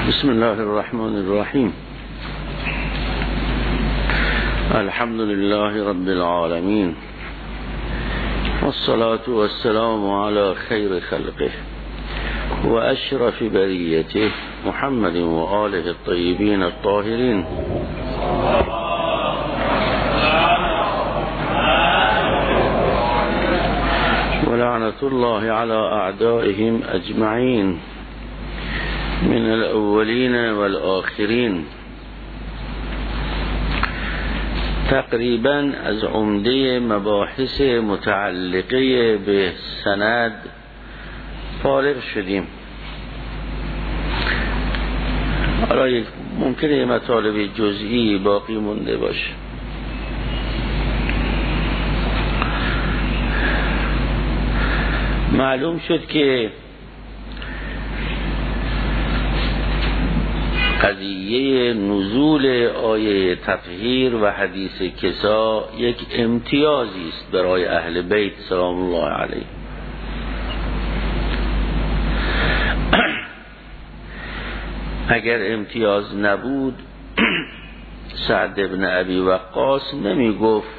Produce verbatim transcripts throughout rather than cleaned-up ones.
بسم الله الرحمن الرحیم. الحمد لله رب العالمین والصلاة والسلام على خیر خلقه و اشرف بریته محمد و آله الطیبین الطاهرین و لعنة الله على اعدائهم اجمعین من الاولین والآخرین. تقریبا از عمده مباحث متعلقه به سند فارغ شدیم. حالا ممکنه مطالب جزئی باقی مونده باشه. معلوم شد که قضیه نزول آیه تطهیر و حدیث کسا یک امتیازی است برای اهل بیت سلام الله علیه. اگر امتیاز نبود سعد بن ابی وقاص نمی گفت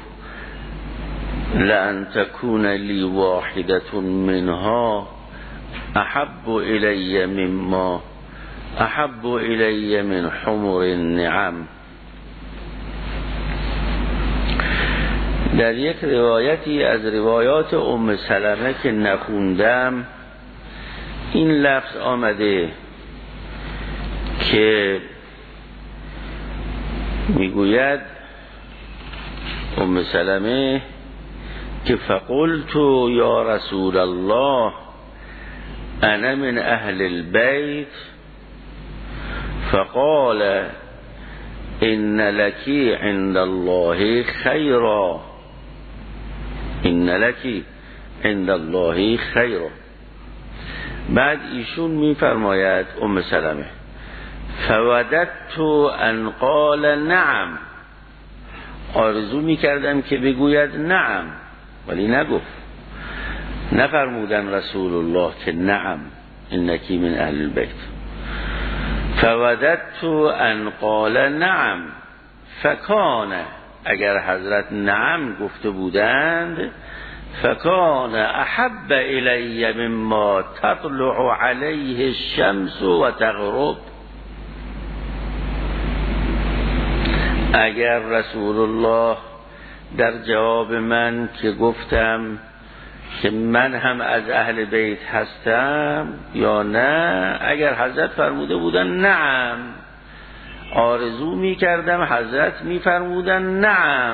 لأن تكون لی واحدة منها احب الی مما احب الی من حمر النعم. در یک روایتی از روایات ام سلمه که نخوندم این لفظ آمده که میگوید ام سلمه که فقلت یا رسول الله انا من اهل البيت فقال ان لك عند الله خيرا ان لك عند الله خيرا. بعد ایشون میفرماید ام سلمه فوددت ان قال نعم، آرزو میکردم که بگوید نعم ولی نگفت. نفرمودن رسول الله که نعم انکی من اهل البیت. فوددت ان قال نعم فکان، اگر حضرت نعم گفته بودند فکان احب الی مما تطلع علیه الشمس و تغرب. اگر رسول الله در جواب من که گفتم که من هم از اهل بیت هستم یا نه، اگر حضرت فرموده بودن نعم، آرزو می کردم حضرت می فرمودن نعم،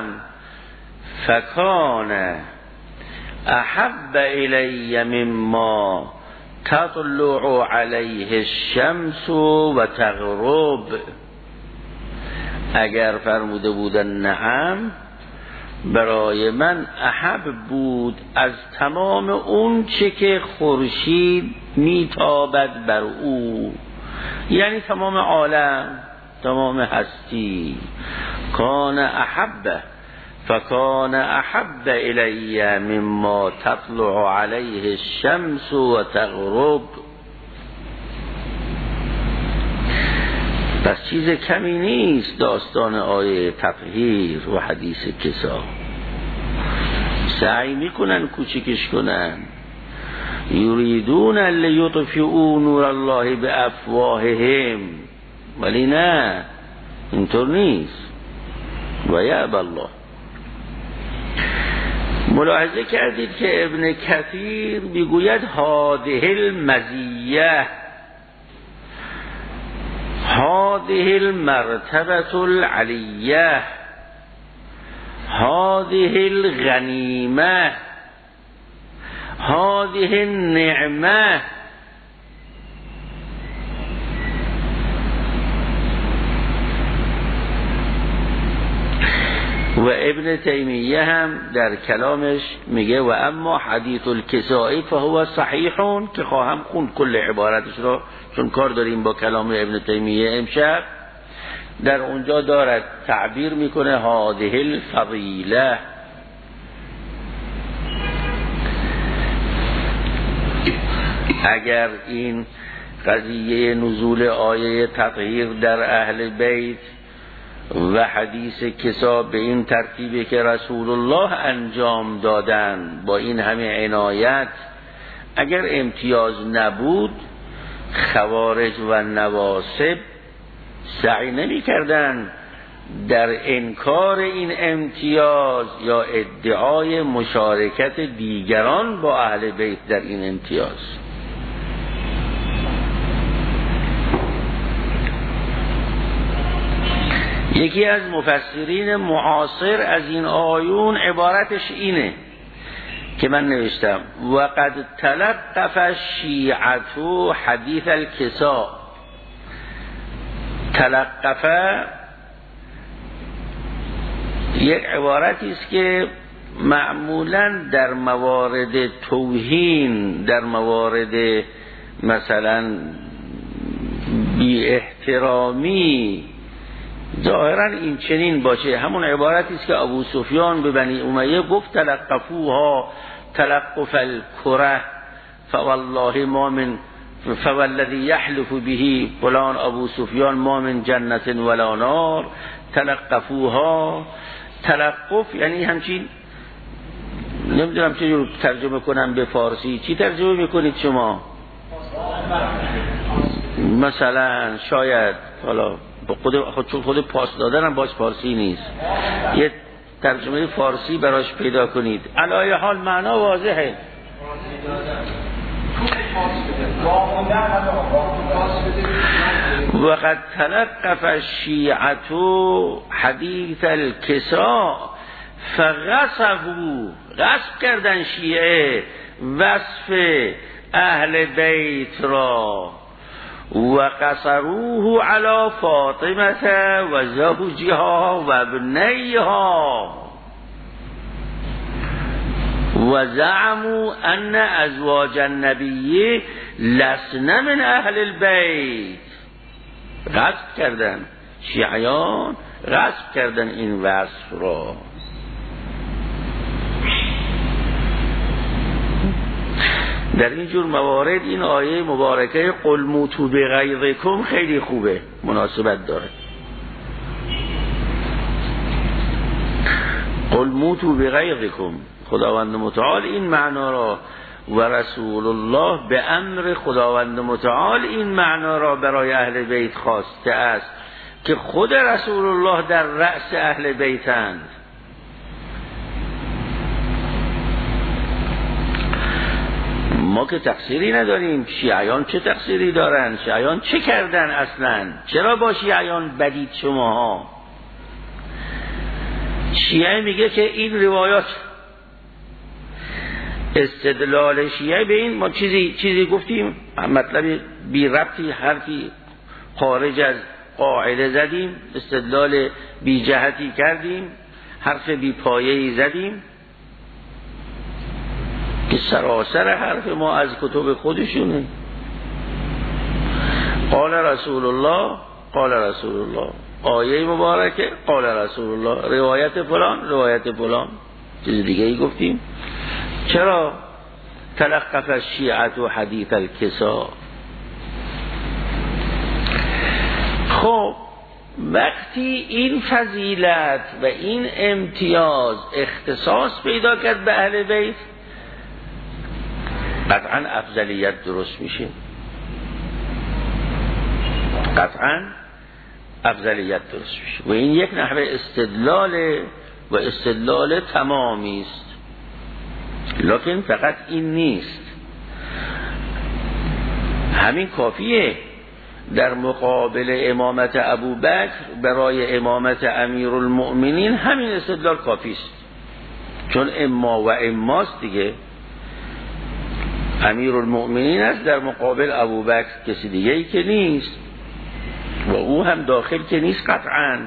فکان احب الی مما تطلع علیه الشمس و تغرب. اگر فرموده بودن نعم، برای من احب بود از تمام اون چه که خورشید میتابد بر او، یعنی تمام عالم، تمام هستی. کان احب فکان احب الی مما تطلع علیه الشمس و تغرب. پس چیز کمی نیست داستان آیه تطهیر و حدیث کسا. سعی میکنن کوچکش کنن. یریدون لیطفئوا نور الله بافواههم، ولی نه، اینطور نیست. و یأبی الله. ملاحظه کردید که ابن کثیر میگوید هذه المزیه، هذه المرتبة العلیه، هذه الغنیمه، هذه النعمه. و ابن تیمیه هم در کلامش میگه و اما حدیث الکسائی فهو صحیحون، که خواهم خوند کل عبارتش رو چون کار داریم با کلام ابن تیمیه امشب. در اونجا دارد تعبیر میکنه هذه الفضیله. اگر این قضیه نزول آیه تطهیر در اهل بیت و حدیث کسا به این ترتیبی که رسول الله انجام دادن با این همه عنایت، اگر امتیاز نبود خوارج و نواصب سعی نمی کردن در انکار این امتیاز یا ادعای مشارکت دیگران با اهل بیت در این امتیاز. یکی از مفسرین معاصر از این آیون عبارتش اینه که من نوشتم: وقد تلقف الشیعة حدیث الکساء. تلقفه یک عبارتی است که معمولا در موارد توهین، در موارد مثلا بی احترامی ظاهرا این چنین باشه. همون عبارتی است که ابو سفیان به بنی امیه گفت: تلقفوها تلقف الکره فوالله ما من فوالذی یحلف به فلان ابو سفیان ما من جنت ولا نار. تلقفوها، تلقف یعنی همچین، نمیدونم چه ترجمه کنم به فارسی. چی ترجمه میکنید شما؟ مثلا شاید حالا خود خود چون خود پاس دادنم باش فارسی نیست، یه ترجمه فارسی براش پیدا کنید. علایه حال معنا واضحه. وقد تلقف الشیعة حدیث الکساء فغصبوا، غصب کردن شیعه وصف اهل بیت را، و قصروه علی فاطمه و زوجها و ابنیها و زعموا ان ازواج النبی لسن من اهل البیت. غصب کردن شیعیان، غصب کردن این وصف را. در این جور موارد این آیه مبارکه قل موتوا بغیظکم خیلی خوبه، مناسبت داره. قل موتوا بغیظکم، خداوند متعال این معنا را و رسول الله به امر خداوند متعال این معنا را برای اهل بیت خواسته است که خود رسول الله در رأس اهل بیتند. ما که تقصیری نداریم. شیعیان چه تقصیری دارن؟ شیعیان چه کردن اصلا؟ چرا با شیعیان بدید شماها؟ شیعه میگه که این روایات استدلال شیعه به این، ما چیزی چیزی گفتیم مطلب بی ربطی حرفی خارج از قاعده زدیم، استدلال بی جهتی کردیم، حرف بی پایه‌ای زدیم که سراسر حرف ما از کتب خودشونه. قال رسول الله، قال رسول الله، آیه مبارکه قال رسول الله، روایت فلان روایت فلان، چیز دیگه ای گفتیم. چرا تلقف الشیعة حدیث الکساء؟ خب وقتی این فضیلت و این امتیاز اختصاص پیدا کرد به اهل بیت، قطعا افضلیت درست میشه، قطعا افضلیت درست میشه. و این یک نحوه استدلال و استدلال تمامی است. لکن فقط این نیست، همین کافیه. در مقابل امامت ابوبکر برای امامت امیرالمؤمنین همین استدلال کافی است، چون اما و اماست دیگه. امیرالمؤمنین است در مقابل ابوبکر، کسی دیگه ای که نیست و او هم داخل که نیست قطعاً.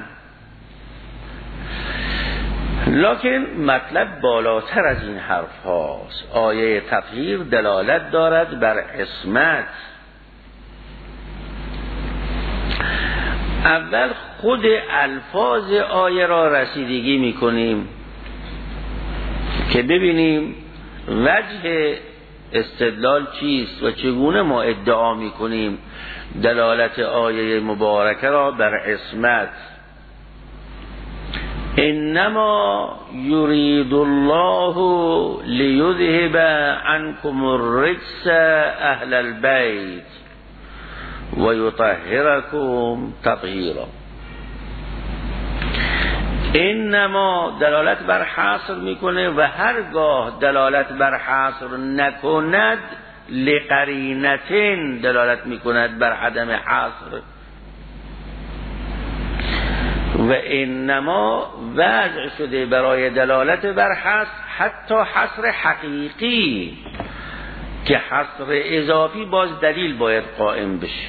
لکن مطلب بالاتر از این حرف هاست. آیه تطهیر دلالت دارد بر عصمت. اول خود الفاظ آیه را رسیدگی میکنیم که ببینیم وجه استدلال چیست و چگونه ما ادعا میکنیم دلالت آیه مبارکه را بر عصمت. انما یرید الله لیذهب عنکم الرجس اهل البیت و یطهرکم تطهیرا. انما دلالت بر حصر میکنه و هرگاه دلالت بر حصر نکند لقرینتین دلالت میکند بر عدم حصر. و انما وضع شده برای دلالت بر حصر حتی حصر حقیقی که حصر اضافی باز دلیل باید قائم بشه.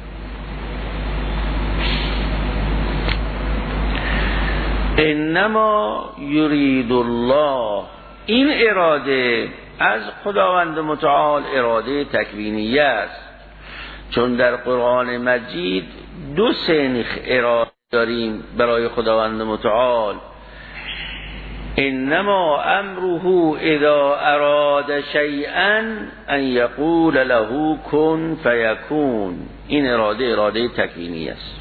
انما یرید الله، این اراده از خداوند متعال اراده تکوینیه است، چون در قرآن مجید دو سنخ اراده داریم برای خداوند متعال. انما امره اذا اراد شیئا ان یقول له کن فیکون، این اراده اراده تکوینی است.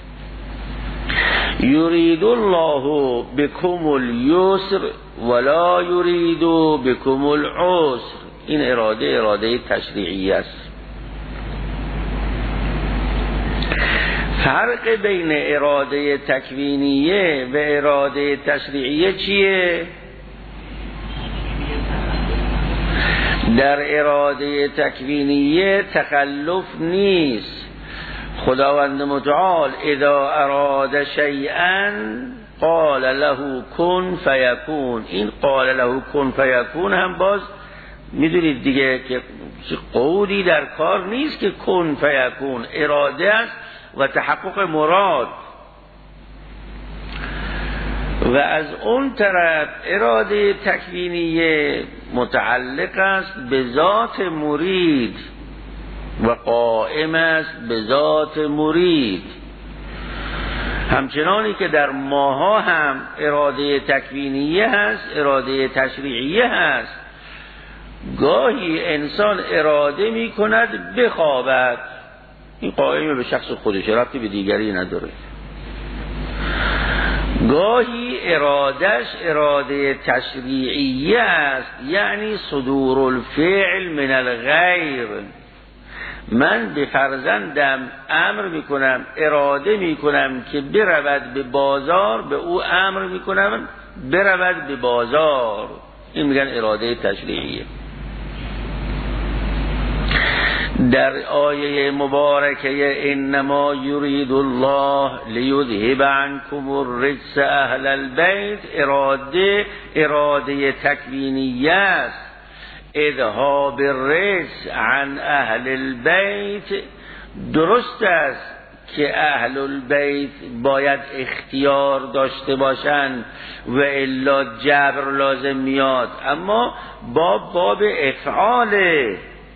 یرید الله بكم الیسر ولا یرید بكم العسر، این اراده اراده تشریعی است. فرق بین اراده تکوینیه و اراده تشریعیه چیه؟ در اراده تکوینیه تخلف نیست. خداوند متعال اذا اراد شیئا قال له کن فیکون، این قال له کن فیکون هم باز میدونید دیگه که قولی در کار نیست که کن فیکون، اراده است و تحقق مراد. و از اون طرف اراده تکوینیه متعلق است به ذات مرید و قائم است به ذات مرید. همچنانی که در ماها هم اراده تکوینیه هست، اراده تشریعیه هست. گاهی انسان اراده می کند بخوابد، این قائم به شخص خودش، ربطی به دیگری نداره. گاهی ارادش اراده تشریعیه است، یعنی صدور الفعل من الغیر. من به فرزندم امر میکنم، اراده میکنم که برود به بازار، به او امر میکنم برود به بازار، این میگن اراده تشریعیه. در آیه مبارکه انما یرید الله لیذهب عنکم الرجس اهل البیت، اراده اراده تکوینیه است. اذهاب الرجس عن اهل البیت، درست است که اهل البیت باید اختیار داشته باشند و الا جبر لازم میاد، اما باب باب افعاله.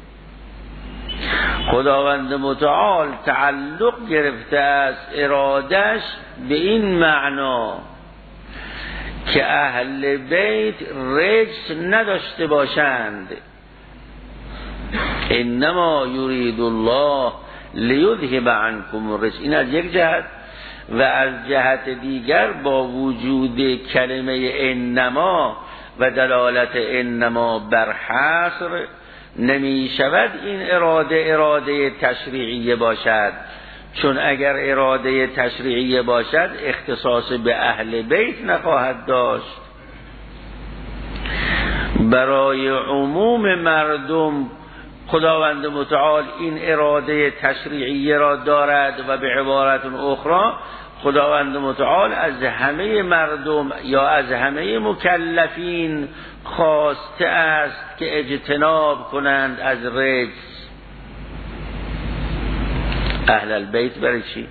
خداوند متعال تعلق گرفته است ارادش به این معنا که اهل بیت رجس نداشته باشند. انما یرید الله لیذهب عنکم الرجس، این از یک جهت، و از جهت دیگر با وجود کلمه انما و دلالت انما بر حصر نمی شود این اراده اراده تشریعیه باشد، چون اگر اراده تشریعیه باشد اختصاص به اهل بیت نخواهد داشت. برای عموم مردم خداوند متعال این اراده تشریعیه را دارد و به عبارت اخرى خداوند متعال از همه مردم یا از همه مکلفین خواسته است که اجتناب کنند از رجس. اهل البیت برای چی؟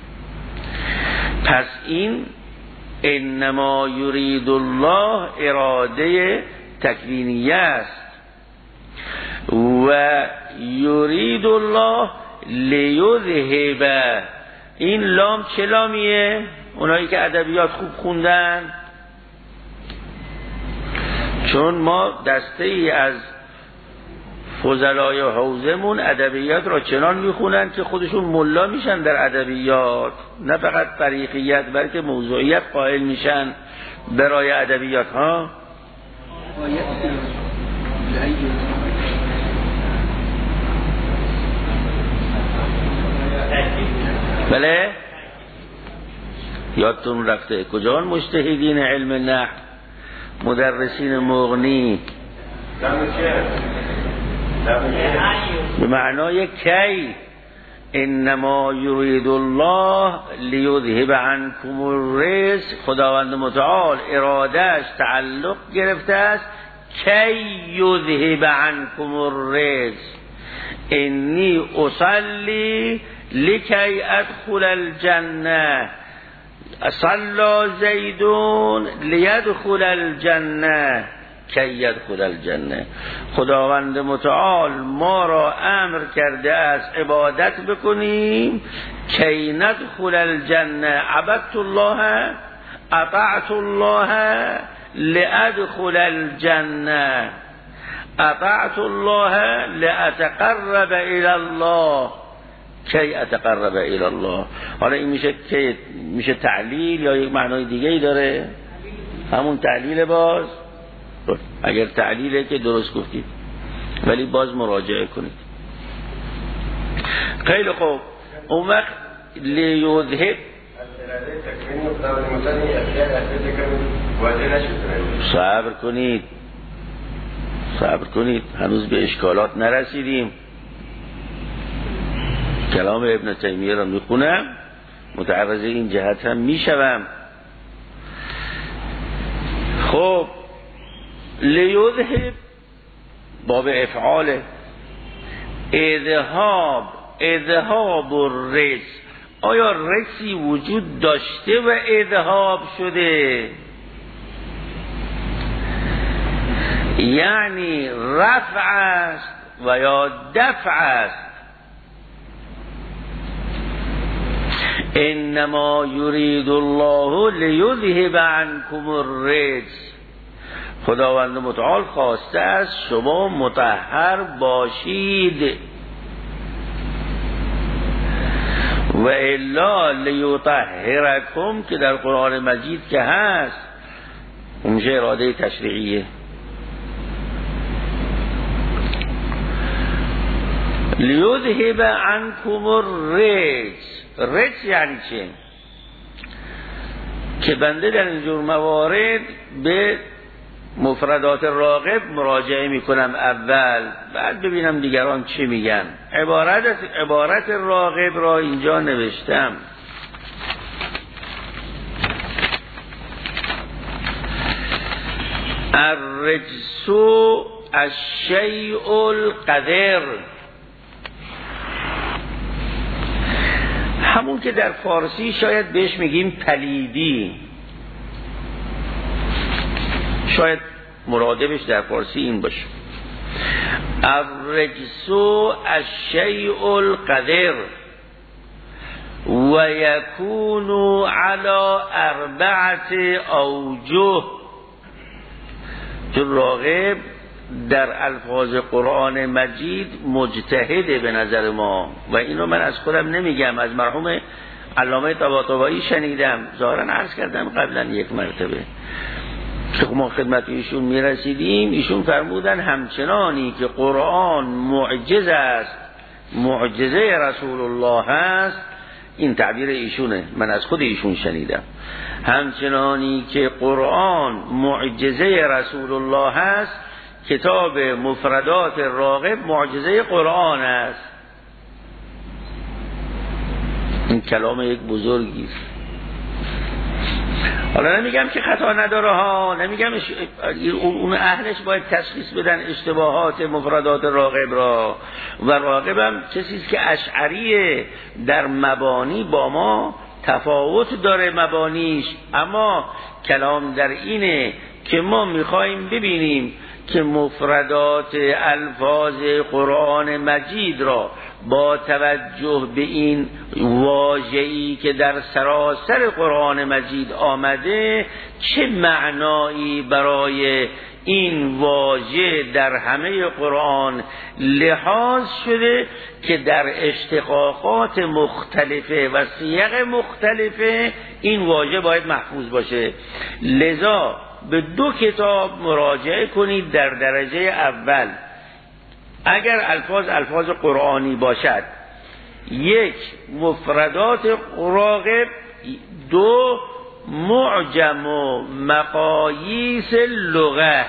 پس این انما یرید الله اراده تکوینیه است و یرید الله لیذهب، این لام چه لامیه؟ اونایی که ادبیات خوب خوندن، چون ما دسته ای از فضلای حوزمون ادبیات را چنان میخونن که خودشون ملا میشن در ادبیات، نه فقط طریقیت بلکه موضوعیت قائل میشن برای ادبیات ها. بله یادتون رفته کجا مجتهدین علم نحو مدرسین مغنی به معنای کی انما یرید الله لیذهب عنکم الرجس، خداوند متعال ارادهش تعلق گرفته است کی یذهب عنکم الرجس انی اصلی لکی ادخل الجنه صلی زیدون لیدخل الجنه کی یدخل الجنه. خداوند متعال ما را امر کرده است عبادت بکنیم کی ندخل الجنه، عبدت الله اطعت الله لادخل الجنه، اطعت الله لاتقرب الى الله کی اتقرب الى الله. حالا این میشه که میشه تعلیل یا یک معنای دیگه ای داره؟ همون تعلیل باز. اگر تعلیله که درست گفتید ولی باز مراجعه کنید. خیلی خوب. اون وقت لیذهب صبر کنید صبر کنید هنوز به اشکالات نرسیدیم. کلام ابن تیمیه را میخونم متعرض این جهت هم میشوم. خب لیذهب باب افعال اذهاب اذهاب الرجس، آیا رجسی وجود داشته و اذهاب شده؟ یعنی رفع است و یا دفع است. انما یرید الله لیذهب عنکم الرجس، خداوند متعال خواسته است شما مطهر باشید و الا لیطهرکم که در قرآن مجید که هست اونجا اراده تشریعیه. لیذهب عنکم الرجس، رجس یعنی چه؟ که بنده در اینجور موارد به مفردات راغب مراجعه میکنم اول، بعد ببینم دیگران چی میگن. عبارت عبارت راغب را اینجا نوشتم. الرجس الشیء القذر، همون که در فارسی شاید بهش میگیم پلیدی، شاید مرادفش در فارسی این باشه. الرجس الشیء القذر و یکون علی اربعت اوجه. چون راغب در الفاظ قرآن مجید مجتهده به نظر ما و اینو من از خودم نمیگم، از مرحوم علامه طباطبایی شنیدم، ظاهرا عرض کردم قبلا یک مرتبه که ما خدمت ایشون میرسیدیم، ایشون فرمودن همچنانی که قرآن معجز است، معجزه رسول الله هست، این تعبیر ایشونه، من از خود ایشون شنیدم، همچنانی که قرآن معجزه رسول الله هست کتاب مفردات راغب معجزه قرآن است. این کلام یک بزرگی است. حالا نمیگم که خطا نداره ها، نمیگم اون اهلش باید تشخیص بدن اشتباهات مفردات راغب را، و راغب هم کسی که اشعریه، در مبانی با ما تفاوت داره مبانیش، اما کلام در اینه که ما میخوایم ببینیم که مفردات الفاظ قرآن مجید را با توجه به این واژه‌ای که در سراسر قرآن مجید آمده چه معنایی برای این واژه در همه قرآن لحاظ شده که در اشتقاقات مختلفه و سیاق مختلفه این واژه باید محفوظ باشه. لذا به دو کتاب مراجعه کنید. در درجه اول اگر الفاظ الفاظ قرآنی باشد، یک مفردات راغب، دو معجم و مقاییس لغه.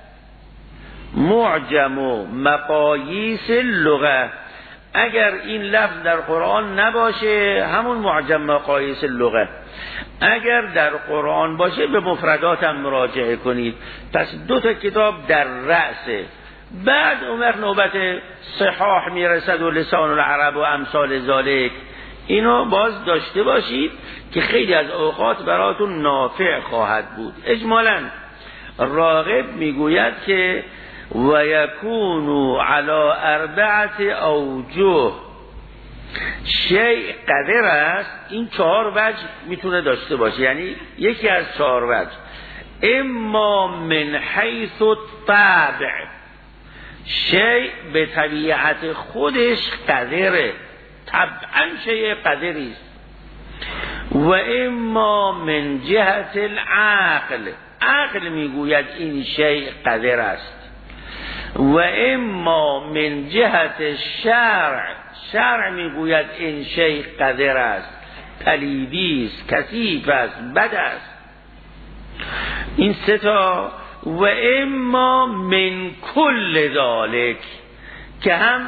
معجم و مقاییس لغه، اگر این لفظ در قرآن نباشه همون معجم مقاییس لغه، اگر در قرآن باشه به مفردات هم مراجعه کنید. پس دو تا کتاب در رأسه. بعد اون نوبت صحاح میرسد و لسان العرب و امثال ذالک، اینو باز داشته باشید که خیلی از اوقات براتون نافع خواهد بود. اجمالاً راغب میگوید که و یکونو علی اربعت اوجه، شیء قدر است. این چهار وجه میتونه داشته باشه، یعنی یکی از چهار وجه. اما من حیث الطبع، شیء به طبیعت خودش قدره، طبعا شیء قدری است. و اما من جهت العقل، عقل میگوید این شیء قدر است. و اما من جهت شرع، شرع میگوید این شیء قدر است، پلیدی است، کثیف است، بد است. این سه تا. و اما من کل ذالک، که هم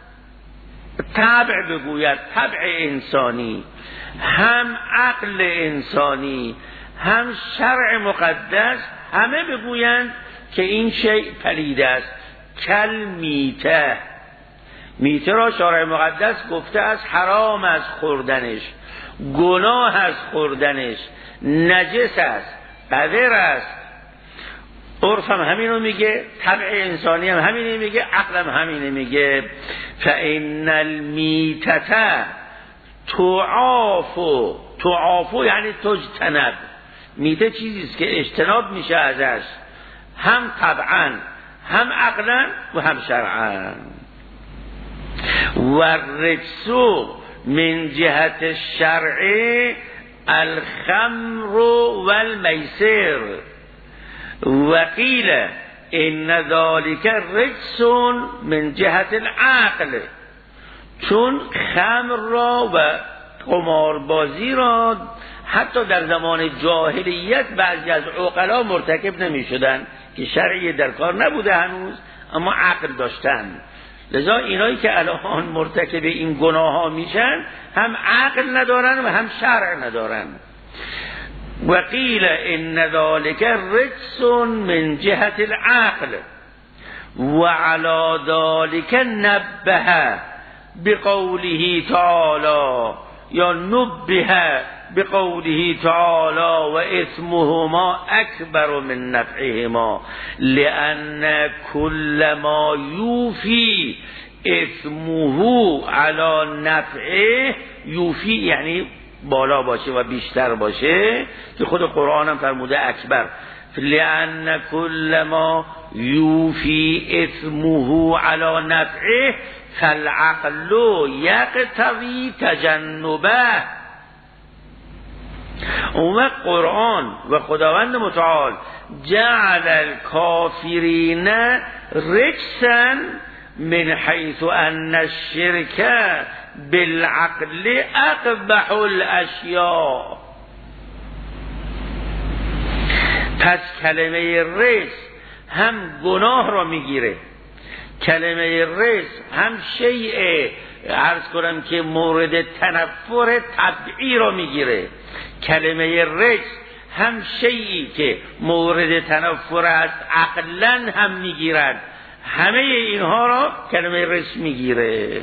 طبع بگوید، طبع انسانی، هم عقل انسانی، هم شرع مقدس، همه بگویند که این شیء پلید است. کل میته، میته را شرع مقدس گفته است حرام از خوردنش، گناه از خوردنش، نجس است، قذر است. عرف هم همینو میگه، طبع انسانی هم همینو میگه، عقل هم همینو میگه. فإن المیتة تعافو، تعافو یعنی تجتنب. میته چیزیست که اجتناب میشه ازش، هم طبعا، هم عقلا و هم شرعا. و الرجسو من جهت الشرع الخمر والمیسر، و قیل ان ذلك رجس من جهت العقل، چون خمر را و قماربازی را حتی در زمان جاهلیت بعضی از عقلا مرتکب نمی شدن که شرعی در کار نبوده هنوز، اما عقل داشتن. لذا اینایی که الان مرتکب این گناه ها میشن هم عقل ندارن و هم شرع ندارن. و قیل ان ذلك رجس من جهت العقل و علی ذلك نبه بقوله تعالی، یا نبه بقوله تعالی و اثمهما اکبر من نفعهما لان كل ما یوفی اثمه علی نفعه، یوفی یعنی بالا باشه و بیشتر باشه، که خود قرآن هم فرموده اکبر. لأن كل ما یوفی اثمه علی نفعه فالعقل یقتضی تجنبه. اون قرآن و خداوند متعال جعل الکافرین رجسا من حیث ان الشرک بالعقل اقبح الاشیاء. پس کلمه رجس هم گناه را میگیره، کلمه رجس هم شیء عرض کنم که مورد تنفر طبعی را میگیره، کلمه رجس هم شیئی که مورد تنفر است عقلا هم میگیرد. همه اینها را کلمه رجس میگیره.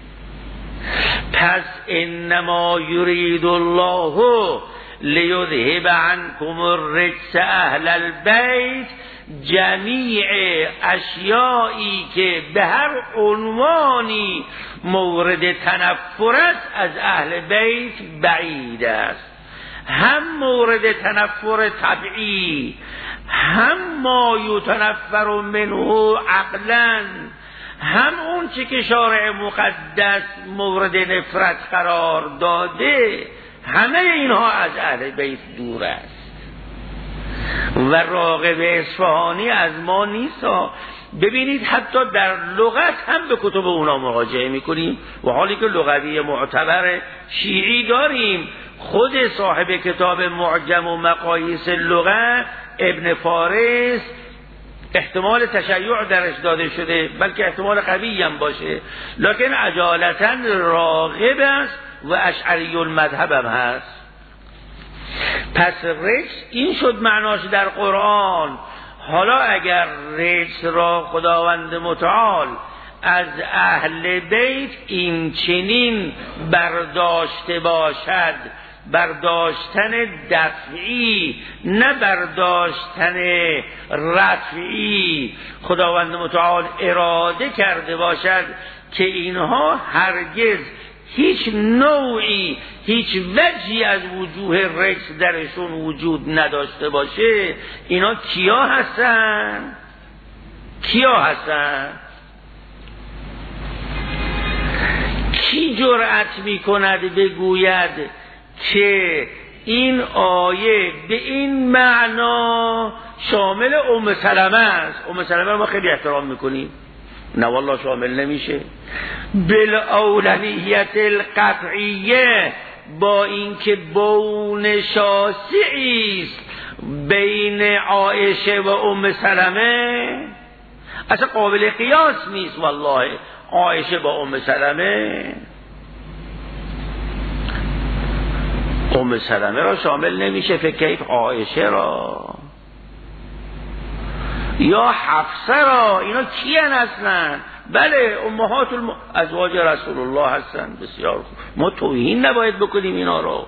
پس انما یرید الله لیذهب عنکم الرجس اهل البیت، جمیع اشیایی که به هر عنوانی مورد تنفر است از اهل بیت بعید است. هم مورد تنفر طبعی، هم ما یتنفر منه عقلا، هم اون چی که شارع مقدس مورد نفرت قرار داده، همه اینها از اهل بیت دور است. و راغب اصفهانی از ما نیست. ببینید حتی در لغت هم به کتب اونا مراجعه میکنیم و حالی که لغوی معتبر شیعی داریم. خود صاحب کتاب معجم و مقاییس لغت ابن فارس احتمال تشیع درش داده شده، بلکه احتمال قوی هم باشه، لکن عجالتا راغب است و اشعری المذهب هم هست. پس رجس این شد معناش در قرآن. حالا اگر رجس را خداوند متعال از اهل بیت این چنین برداشته باشد، برداشتن دفعی نه برداشتن رفعی، خداوند متعال اراده کرده باشد که اینها هرگز هیچ نوعی، هیچ وجهی از وجوه رجس درشون وجود نداشته باشه، اینا کیا هستن؟ کیا هستن؟ کی جرأت میکند بگوید که این آیه به این معنا شامل ام سلمه است؟ ام سلمه رو ما خیلی احترام میکنیم، نه والله شامل نمیشه. بالاولویت القطعیه، با اینکه بون شاسعی است بین عایشه و ام سلمه، اصلا قابل قیاس نیست والله عایشه با ام سلمه. ام سلمه را شامل نمیشه، فکر کیف عایشه را یا حفصه را. اینا کیان اصلا؟ بله امهات الم... ازواج رسول الله هستن. بسیار خوب، ما توهین نباید بکنیم اینا رو.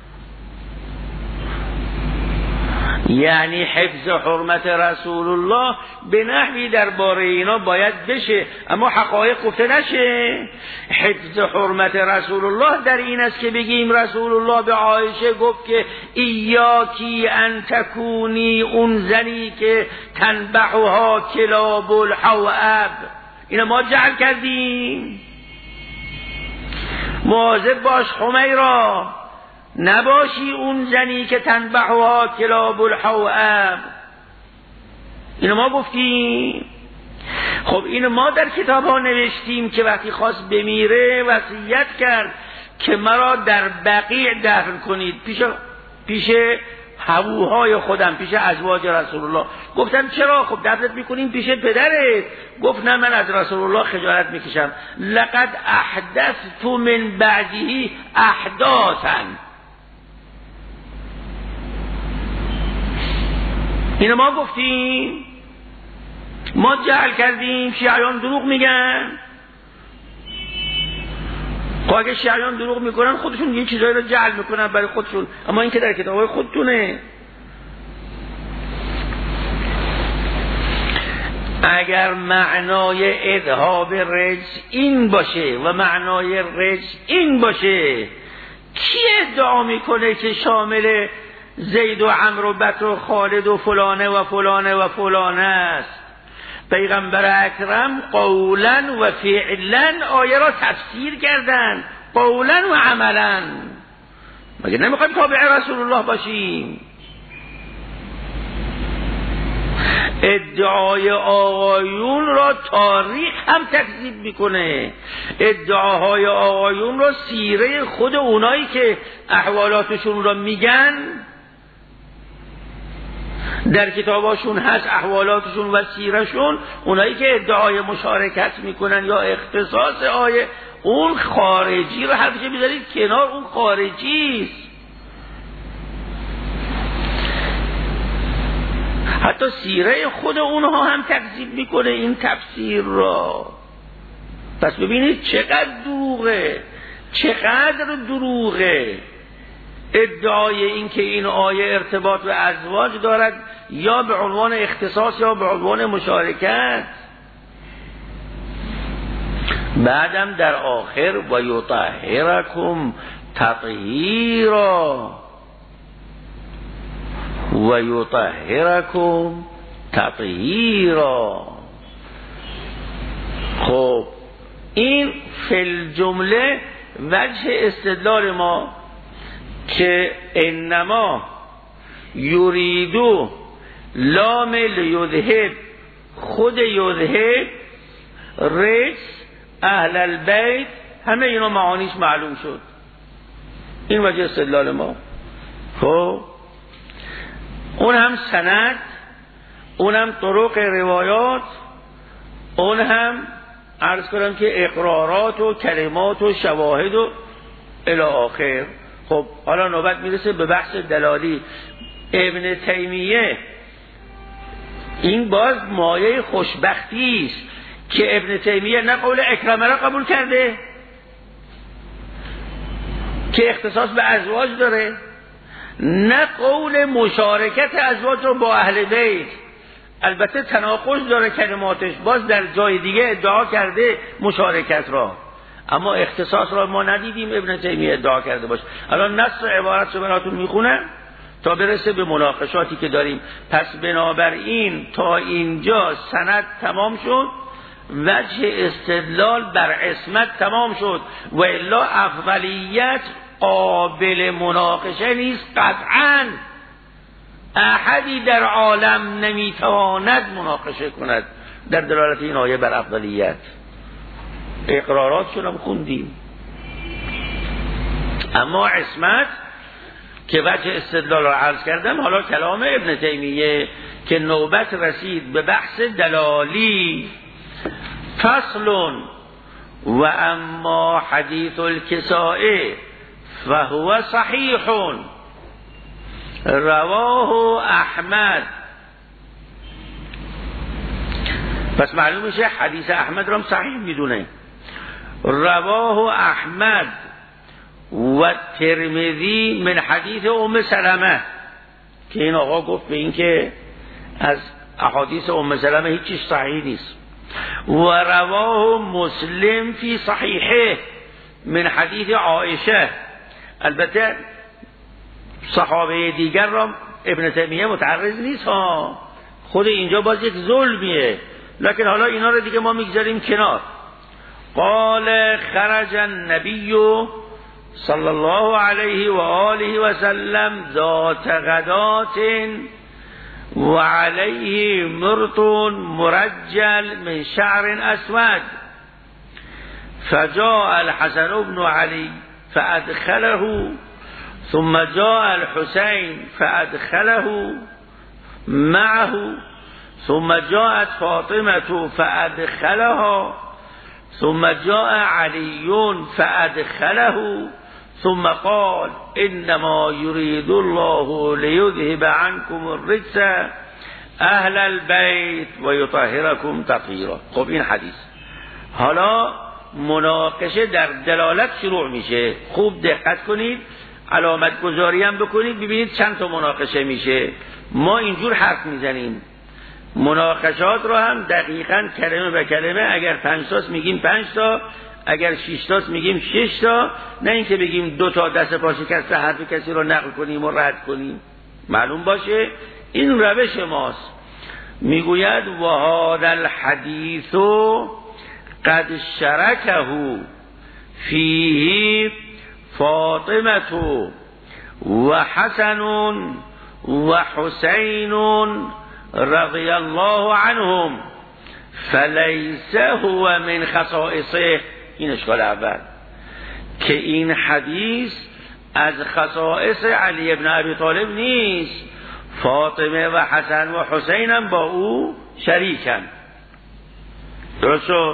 یعنی حفظ حرمت رسول الله به نحوی درباره اینا باید بشه، اما حقایق گفته نشه. حفظ حرمت رسول الله در این است که بگیم رسول الله به عایشه گفت که ایاکی ان تکونی اون زنی که تنبحها کلاب الحواب. اینا ما جعل کردیم. مواظب باش خمیرا، نباشی اون زنی که تنبحها کلاب الحواب. اینو ما گفتیم. خب اینو ما در کتاب ها نوشتیم که وقتی خواست بمیره وصیت کرد که مرا در بقیع دفن کنید، پیش پیش هووهای خودم، پیش ازواج رسول الله. گفتم چرا؟ خب دفنت میکنیم پیش پدرت. گفت نه، من از رسول الله خجالت میکشم. لقد احدثت من بعده احداثا. اینو ما گفتیم، ما جعل کردیم. شیعیان دروغ میگن. خب اگه شیعیان دروغ میکنن خودشون یه چیزایی رو جعل میکنن برای خودشون، اما این که در کتابای خودتونه. اگر معنای اذهاب رجس این باشه و معنای رجس این باشه، کی ادعا میکنه که شامل زید و عمرو و بکر و خالد و فلانه و فلانه و فلانه است؟ پیغمبر اکرم قولا و فعلا آیه را تفسیر کردن، قولا و عملا. مگه نمیخوایم تابع رسول الله باشیم؟ ادعای آقایون را تاریخ هم تکذیب میکنه. ادعاهای آقایون را سیره خود اونایی که احوالاتشون را میگن در کتاباشون هست، احوالاتشون و سیرشون، اونایی که ادعای مشارکت میکنن یا اختصاص آیه، اون خارجی رو حرفش بذارید کنار، اون خارجی است. حتی سیره خود اونها هم تکذیب میکنه این تفسیر را. پس ببینید چقدر دروغه، چقدر دروغه ادعای این که این آیه ارتباط به ازواج دارد، یا به عنوان اختصاص یا به عنوان مشارکت. بعدم در آخر و یطهرکم تطهیرا، و یطهرکم تطهیرا. خب این فی جمله وجه استدلال ما که انما یریدو لام لیذهب، خود یذهب، رجس، اهل البیت، همه اینا معانیش معلوم شد. این وجه استدلال ما. خب اون هم سند، اون هم طرق روایات، اون هم عرض کنم که اقرارات و کلمات و شواهد و الی آخر. خب حالا نوبت میرسه به بحث دلالی. ابن تیمیه این باز مایه خوشبختی است که ابن تیمیه نه قول اکرمه را قبول کرده که اختصاص به ازواج داره، نه قول مشارکت ازواج رو با اهل بیت. البته تناقض داره کلماتش، باز در جای دیگه ادعا کرده مشارکت را، اما اختصاص را ما ندیدیم ابن تیمیه ادعا کرده باشه. الان نص عبارت رو براتون میخونم تا برسه به مناقشاتی که داریم. پس بنابراین تا اینجا سند تمام شد، وجه استدلال بر عصمت تمام شد، و الا افضلیت قابل مناقشه نیست قطعاً. احدی در عالم نمیتواند مناقشه کند در دلالت این آیه بر افضلیت. اقراراتشون هم خوندیم. اما عصمت که وجه استدلال را عرض کردم، حالا کلام ابن تیمیه که نوبت رسید به بحث دلالی. فصل و اما حدیث الکسائه فهو صحیح رواه احمد. پس معلوم میشه حدیث احمد را هم صحیح میدونه. رواه احمد و ترمذی من حدیث ام سلمه، که این آقا گفت به این که از احادیث ام سلمه هیچیش صحیح نیست. و رواه مسلم فی صحیحه من حدیث عایشه. البته صحابه دیگر را ابن تیمیه متعرض نیست ها، خود اینجا باز یک ظلمیه، لکن حالا اینا رو دیگه ما میگذاریم کنار. قال خرج النبی صلی الله علیه و آله و سلم ذات غدات و علیه مرط مرجل من شعر اسود، فجاء الحسن بن علی فادخله، ثم جاء الحسين فأدخله معه، ثم جاءت فاطمة فأدخلها، ثم جاء علي فأدخله، ثم قال إنما يريد الله ليذهب عنكم الرجس أهل البيت ويطهركم تطهيرا. خب این حدیث. حالا مناقشه در دلالت شروع میشه. خوب دقت کنید، علامت گذاری هم بکنید، ببینید چند تا مناقشه میشه. ما اینجور حرف میزنیم، مناقشات رو هم دقیقاً کلمه به کلمه، اگر پنج تاست میگیم پنج تا، اگر شش تاست میگیم شش تا، نه اینکه بگیم دو تا دست پا شکسته حرف کسی رو نقل کنیم و رد کنیم. معلوم باشه این روش ماست. میگوید و هذا الحدیث قد شرکه فیه فاطمة و حسن و حسین رضی الله عنهم فلیس هو من خصائصه. این اشکال اول که این حدیث از خصائص علی ابن ابی طالب نیست، فاطمه و حسن و حسین هم با او شریکن. درست شد؟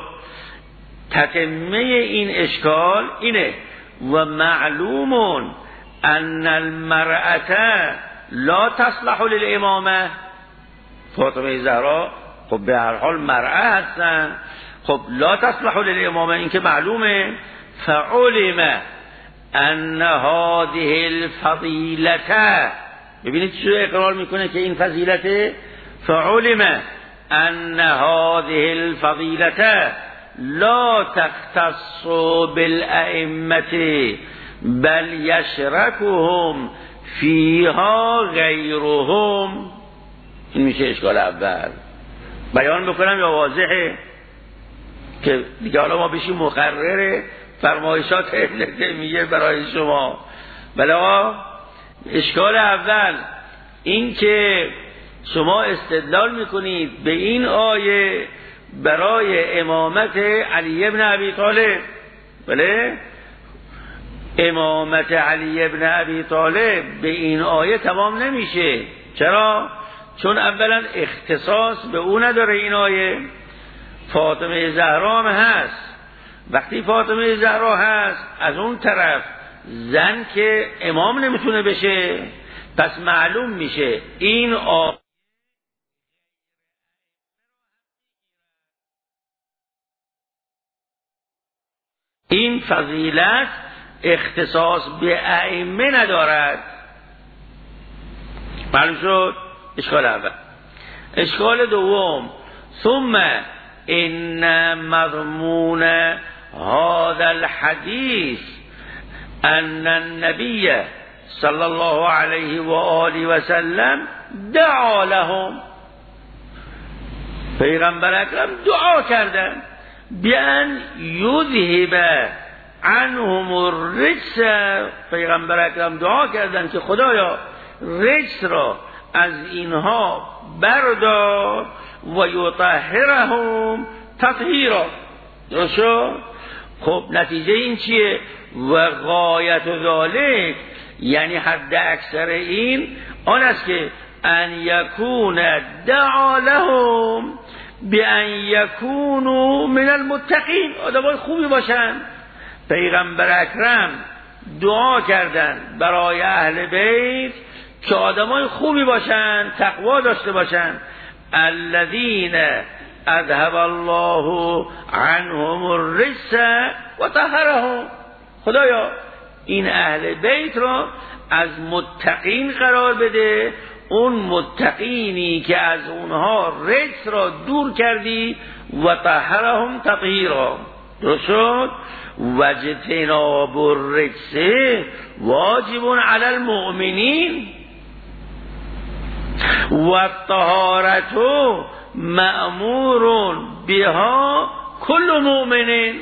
تتمه این اشکال اینه و معلوم ان المرأة لا تصلح للامامه. فاطمه زهرا خب به هر حال مرأة هستن، خب لا تصلح للامامه، این که معلومه. فعلم ان هذه الفضیلة، ببینید چه اقرار میکنه که این فضیلته. فعلم ان هذه الفضیلة لا تختص بالائمه بل یشرکهم فیها غیرهم. این میشه اشکال اول. بیان بکنم یا واضحه که دیگه حالا ما بشیم مقرر فرمایشات میگه برای شما. بلا اشکال اول این که شما استدلال میکنید به این آیه برای امامت علی ابن ابی طالب. بله امامت علی ابن ابی طالب به این آیه تمام نمیشه. چرا؟ چون اولا اختصاص به او نداره این آیه. فاطمه زهرا هم هست. وقتی فاطمه زهرا هست از اون طرف زن که امام نمیتونه بشه، پس معلوم میشه این آیه این فضیلت اختصاص به ائمه ندارد. معلوم شد؟ اشکال اول. اشکال دوم، ثم ان مضمون هذا الحديث ان النبي صلی الله علیه و آله و سلم دعا لهم. پیغمبر اکرم دعا کردن بیان یذهب عنهم الرجس. پیغمبر اکرم دعا کردن که خدایا رجس را از اینها بردار و یطهرهم تطهیرا. درست؟ خب نتیجه این چیه؟ و غایت ذالک، یعنی حد اکثر این آن است که ان یکون دعا لهم بان یکونوا من المتقین، آدمای خوبی باشن. پیغمبر اکرم دعا کردن برای اهل بیت که آدمای خوبی باشن، تقوا داشته باشن. الذین اذهب الله عنهم الرجس و طهرهم. خدایا این اهل بیت را از متقین قرار بده، اون متقینی که از اونها رجس را دور کردی و طهرهم تطهیرا. درست شد؟ واجتناب الرجس واجب علی المؤمنین و الطهارت مأمور بها کل مؤمنین.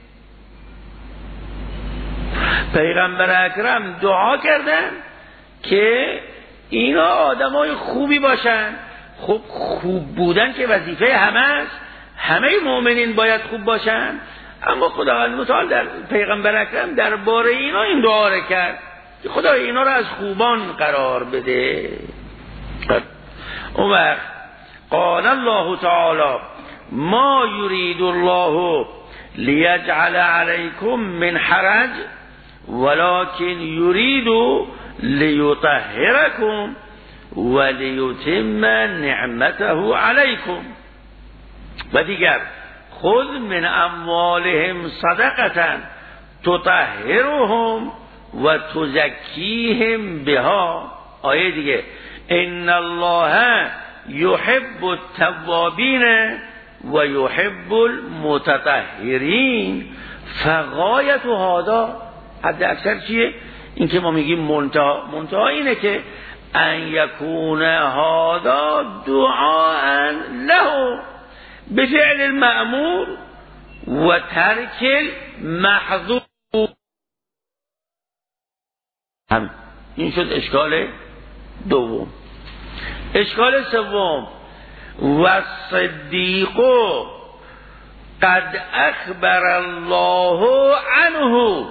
پیغمبر اکرم دعا کردن که اینا آدمای خوبی باشن. خب خوب بودن که وظیفه همه است، همه مؤمنین باید خوب باشن. اما خداوند متعال در پیغمبر اکرم درباره اینا این دعا را کرد که خدا اینا را از خوبان قرار بده. اون وقت قال الله تعالی ما یرید الله لیجعل علیکم من حرج ولكن یرید لیطهرکم ولیتم نعمته علیکم. و دیگر خذ من اموالهم صدقة تطهرهم و تزکیهم بها. آیه دیگه ان الله یحب التوابین و یحب المتطهرین. فغایت هذا، حد اکثر چیه؟ این که ما میگیم منتها. منتها اینه که ان یکون هذا دعاء له بفعل المأمور و ترک المحظور. هم این شد اشکال دوم. اشکال سوم، و صدیق قد اخبر الله عنه.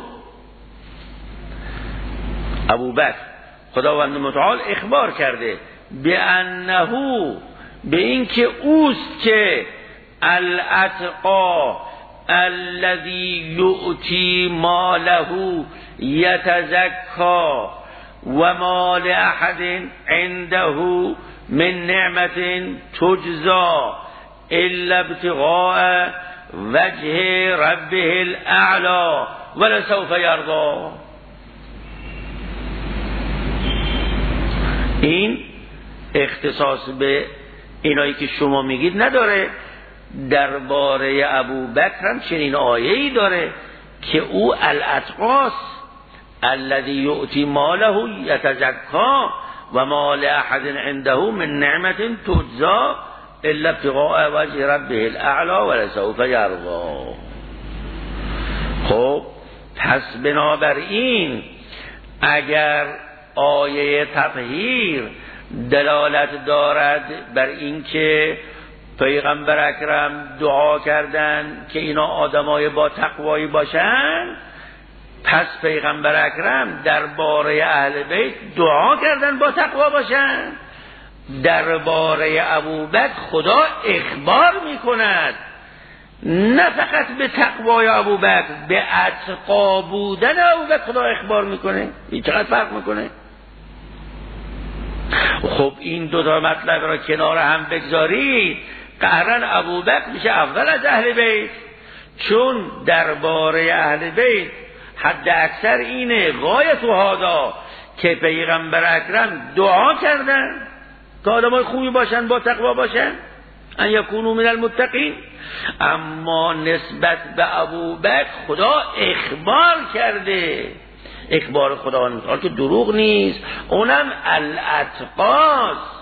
ابو بکر خداوند متعال اخبار کرده به انه، به این که اوست که الاتقا الذی یؤتی ماله یتزکا و مال احد عنده من نعمت تجزا الا ابتغاء وجه ربه الاعلی ولسوف یرضا. این اختصاص به اینایی که شما میگید نداره. درباره ابو بکر هم چنین آیه‌ای داره که او الاتقاس الذی یؤتی ماله یتزکا و مال احد عنده من نعمت تجزا الا ابتغاء وجه ربه الاعلی ولسوف یرضی. خب پس بنابراین اگر آیه تطهیر دلالت دارد بر اینکه پیغمبر اکرم دعا کردن که اینا آدمای با تقوایی باشن، پس پیغمبر اکرم درباره اهل بیت دعا کردن با تقوا باشن. درباره ابوبکر خدا اخبار میکند، نه فقط به تقوای ابوبکر، به اتقا بودن ابوبکر خدا اخبار میکنه. این چقدر فرق میکنه؟ خب این دو تا مطلب را کنار هم بگذارید، قهرن ابوبکر میشه اول از اهل بیت، چون درباره اهل بیت حد اکثر اینه غایت و هادا که پیغمبر اکرم دعا کردن که آدمای خوبی باشن، با تقوا باشن، ان یکونوا من المتقین. اما نسبت به ابوبکر خدا اخبار کرده، اخبار خدا مثال که دروغ نیست، اونم الاتقاست.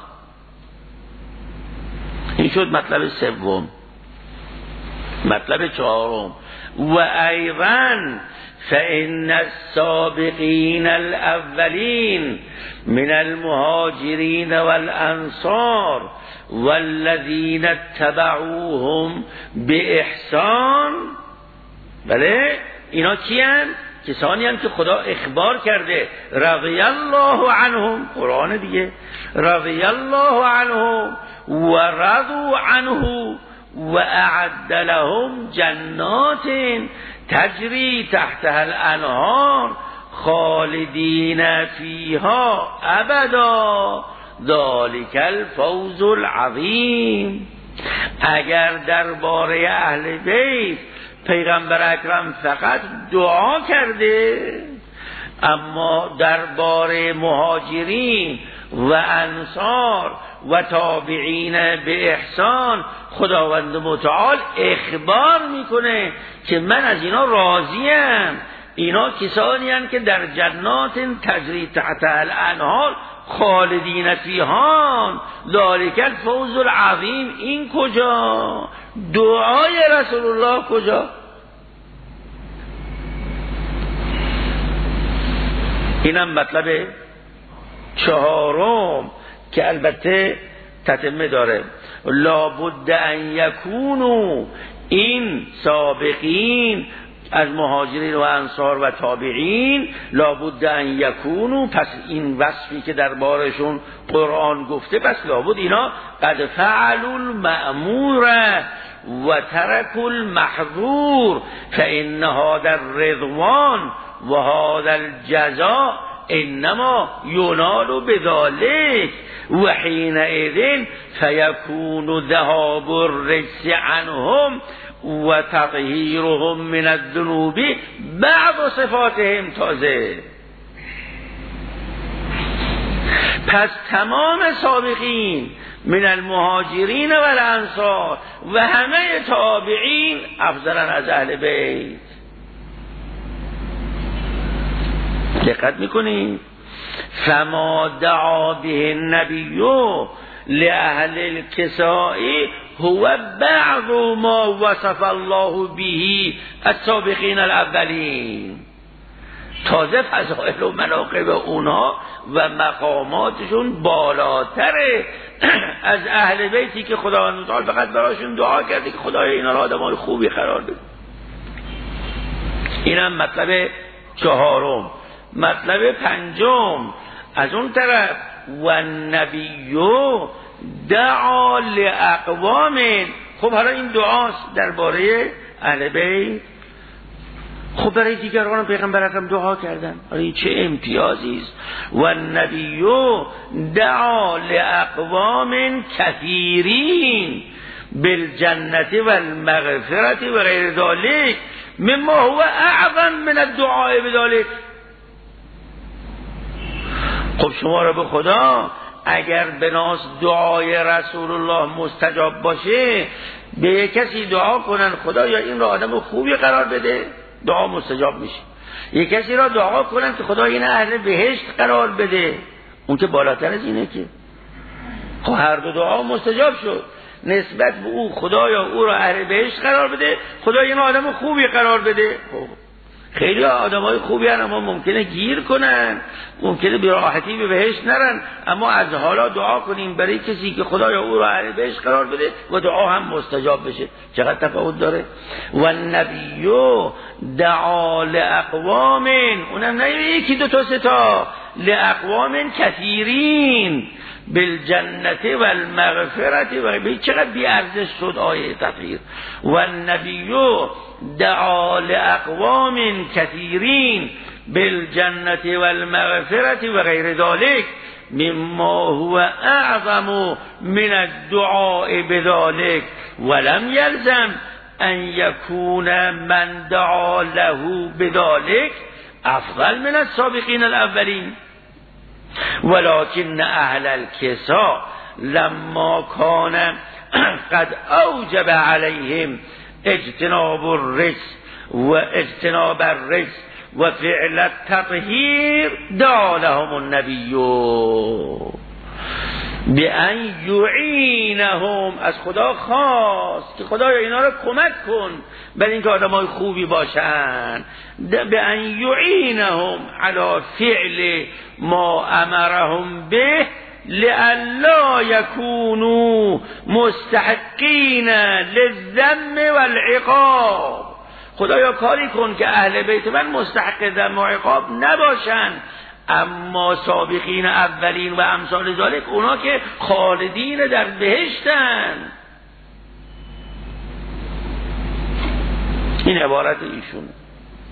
این شد مطلب سوم. مطلب چهارم، و ایضا فإن السابقین الاولین من المهاجرین والانصار والذین اتبعوهم باحسان. بله اینا کیان؟ کسانی هم که خدا اخبار کرده رضی الله عنهم، قرآن دیگه، رضی الله عنهم و رضوا عنه و اعد لهم جنات تجری تحتها الانهار خالدین فیها ابدا ذلک الفوز العظیم. اگر درباره اهل بیت پیغمبر اکرم فقط دعا کرده، اما درباره مهاجرین و انصار و تابعین به احسان خداوند متعال اخبار میکنه که من از اینا راضیم. اینا کسانی هستند که در جنات تجری تحت الانهار خالدین فیها ذلک الفوز العظیم. این کجا؟ دعای رسول الله کجا؟ اینم مطلب چهارم که البته تتمه داره. لابد ان یکونوا، این سابقین از مهاجرین و انصار و تابعین، لابد ان یکونوا، پس این وصفی که دربارشون قرآن گفته، پس لابد اینا قد فعلوا المأمور و ترکوا المحظور فإن هذا الرضوان و هذا الجزاء انما ینال بذلك و حینئذ فیکون ذهاب الرجس عنهم و تطهیرهم من الذنوب بعض صفاتهم تازه. پس تمام سابقین من المهاجرین و الانصار و همه تابعین افضلن از اهل بیت. دقت میکنید؟ فما دعا به النبی لأهل الكساء هو بعض ما وصف الله به السابقین الاولین. تازه فضائل و مناقب اونها و مقاماتشون بالاتره از اهل بیتی که خداوند تعالی فقط براشون دعا کرده که خدای اینا را آدمای خوبی قرار بده. اینم مطلب چهارم. مطلب پنجم، از اون طرف و نبیو دعا لاقوام. خب حالا این دعاست درباره اهل بیت، خب برای دیگران پیغمبر اکرم دعا کردن. این چه امتیازی است. و نبیو دعا لاقوام کثیرین بالجنت والمغفرت و غیر ذلک مما هو اعظم من الدعاء بذلک. خب شما را به خدا اگر بناس دعای رسول الله مستجاب باشه، به کسی دعا کنن خدا یا این را آدم خوبی قرار بده، دعا مستجاب میشه. یک کسی را دعا کنن که خدا این اهل بهشت قرار بده، اون که بالاتر از اینه که خب هر دو دعا مستجاب شد. نسبت به او خدایا او را اهل بهشت قرار بده، خدا این آدم خوبی قرار بده. خب خیلی آدمای خوبی هستن اما ممکنه گیر کنن، ممکنه به راحتی به بهشت نرن، اما از حالا دعا کنیم برای کسی که خدایا او را اهل بهشت قرار بده و دعا هم مستجاب بشه. چقدر تفاوت داره. و النبی دعا لاقوام، اونم نه یکی دو تا سه تا، لاقوام کثیرین بالجنت والمغفرت. و به چقدر بی ارزش شد آیه تطهیر. و النبی دعا لاقوام کثیرین بالجنت والمغفرت و غیر ذلك مما هو اعظم من الدعاء بذلك ولم يلزم ان يكون من دعا له بذلك افضل من السابقين الاولين ولكن اهل الكساء لما كان قد اوجب عليهم اجتناب الرجس و اجتناب الرجس و فعل التطهیر دعا لهم النبی بأن یعینهم، از خدا خواست که خدایا اینا رو کمک کن برای اینکه آدمای خوبی باشن. بأن یعینهم علی فعل ما امرهم به لئلا یکونوا مستحقین للذم والعقاب. خدایا کاری کن که اهل بیت من مستحق ذم و عقاب نباشن، اما سابقین اولین و امثال ذالک اونا که خالدین در بهشتن. این عبارت ایشون.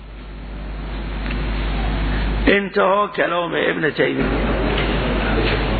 انتها کلام ابن تیمیه.